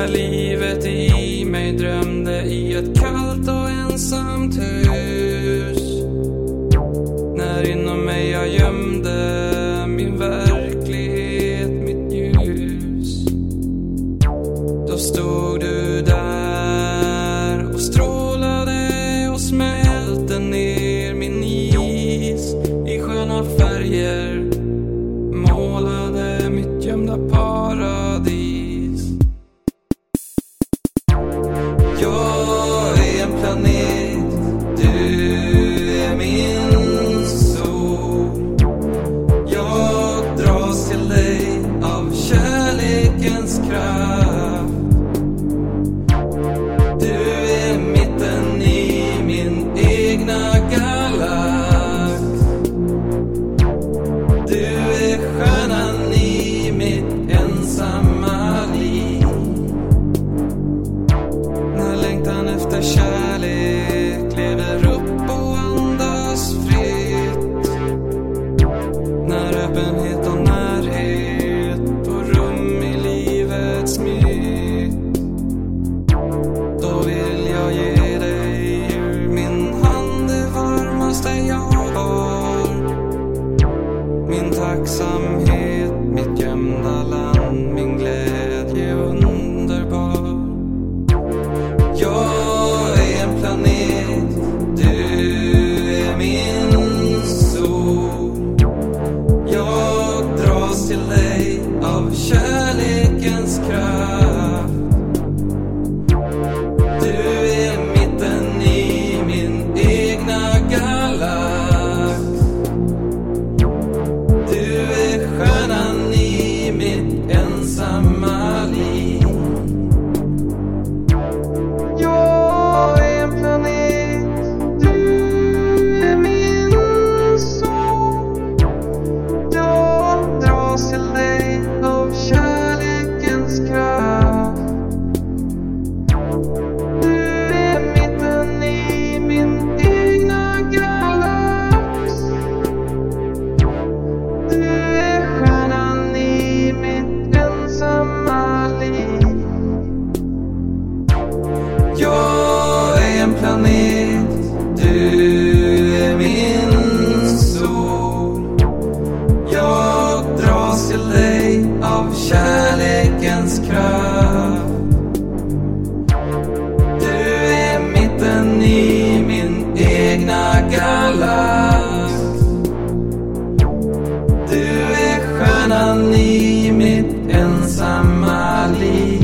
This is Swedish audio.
Hela livet i mig drömde i ett kallt och ensamt hus. När inom mig jag gömde min verklighet, mitt ljus. Då stod du där och strålade och smälte ner min is. I sköna färger målade mitt gömda paradis. Jag är en planet, du är min sol. Jag dras till dig av kärlekens kraft. Du är mitten i min egna galax. Du är stjärnan i mitt ensamma liv. När längtan efter kärlek lever upp och andas fritt. När öppenhet och närhet och rum i livets mitt. Då vill jag ge dig ur min hand det varmaste jag har. Min tacksamhet, mitt gömda land, min glädje underbar. Jag är en planet, du är min sol. Jag dras till dig av kärlekens kraft. Du är mitten i min egna galax. Du är stjärnan i mitt ensamma liv. Jag är en planet, du är min sol. Jag dras till dig av kärlekens kraft. Du är mitten i min egna galax. Du är stjärnan i mitt ensamma liv. Jag är en planet, du är min sol. Jag dras till dig av kärlekens kraft. Du är mitten i min egna galax. Du är stjärnan i mitt ensamma liv.